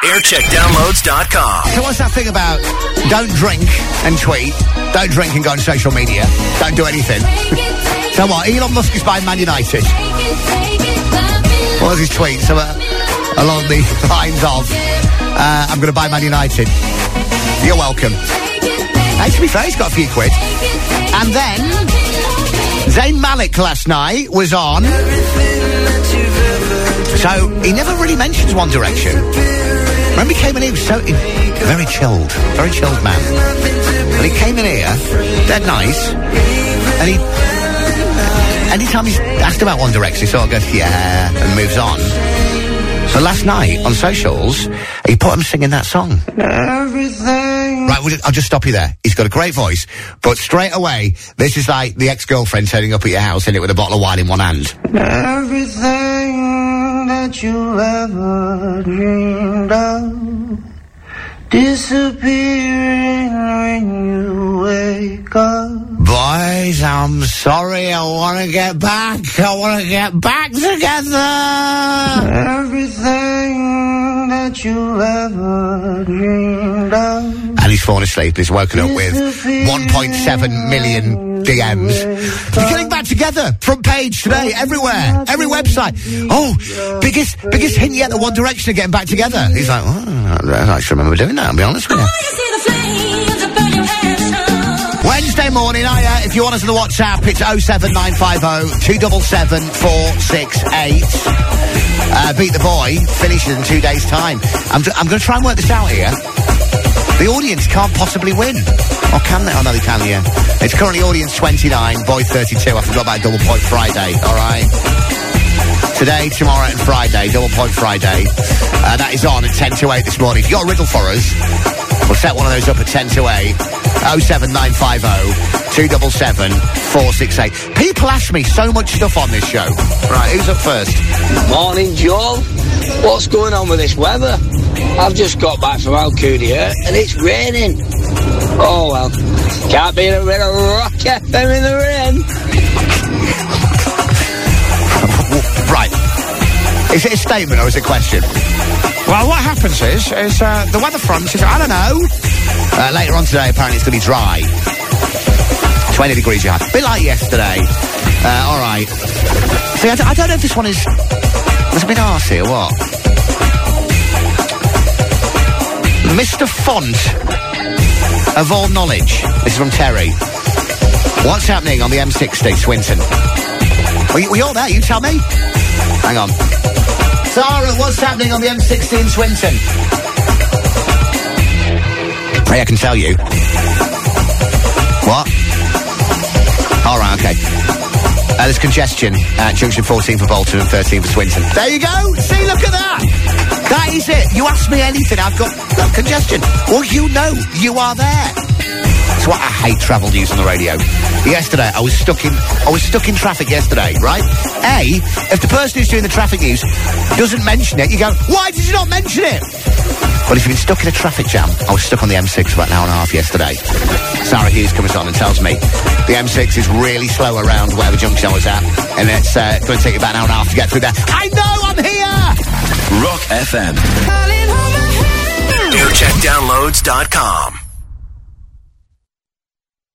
aircheckdownloads.com. So what's that thing about don't drink and tweet, don't drink and go on social media, don't do anything? So what, Elon Musk is buying Man United. What was his tweet? So along the lines of, I'm going to buy Man United. You're welcome. Hey, to be fair, he's got a few quid. And then Zayn Malik last night was on. So he never really mentions One Direction. Remember he came in here, he was very chilled man. And he came in here, dead nice, and he, anytime he's asked about One Direction, he sort of goes, yeah, and moves on. So last night, on socials, he put him singing that song. Everything. Right, I'll just stop you there. He's got a great voice, but straight away, this is like the ex-girlfriend turning up at your house, in it with a bottle of wine in one hand. Everything that you ever dreamed of disappearing when you wake up. Boys, I'm sorry, I want to get back. I want to get back together. Everything that you ever dreamed of. And he's fallen asleep. He's woken up with 1.7 million DMs. We're getting back together. Front page today, everywhere, every website. Oh, biggest hint yet, the One Direction are getting back together. He's like, oh, I actually remember doing that, I'll be honest with you. Wednesday morning, if you want us on the WhatsApp, it's 07950 277 468. Beat the Boy finishes in 2 days' time. I'm going to try and work this out here. The audience can't possibly win. Or can they? Oh, no, they can, yeah. It's currently audience 29, boy 32. I forgot about Double Point Friday, all right? Today, tomorrow and Friday, Double Point Friday. That is on at 10 to 8 this morning. If you've got a riddle for us, we'll set one of those up at 10 to 8. 07950 277 468. People ask me so much stuff on this show. Right, who's up first? Morning, Joel. What's going on with this weather? I've just got back from Alcudia and it's raining. Oh, well. Can't be in a bit of Rock FM in the rain. Right. Is it a statement or is it a question? Well, what happens is the weather front says, I don't know. Later on today, apparently it's going to be dry. 20 degrees you have. A bit like yesterday. All right. See, I don't know if this one is... There's a bit arsey or what? Mr. Font of all knowledge. This is from Terry. What's happening on the M60, Swinton? We all there? You tell me. Hang on. Sarah, what's happening on the M60 in Swinton? Hey, I can tell you. What? All right, okay. There's congestion at junction 14 for Bolton and 13 for Swinton. There you go. See, look at that. That is it. You ask me anything, I've got congestion. Well, you know, you are there. That's why I hate travel news on the radio. Yesterday, I was stuck in traffic yesterday, right? If the person who's doing the traffic news doesn't mention it, you go, why did you not mention it? But if you've been stuck in a traffic jam, I was stuck on the M6 for about an hour and a half yesterday. Sarah Hughes comes on and tells me the M6 is really slow around whatever junction I was at, and it's going to take you about an hour and a half to get through there. I know, I'm here! Rock FM. aircheckdownloads.com.